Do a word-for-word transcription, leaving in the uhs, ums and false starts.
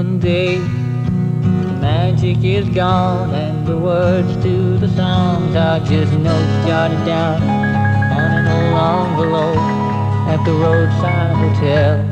One day the magic is gone and the words to the songs are just notes jotted down on an old envelope at the roadside hotel.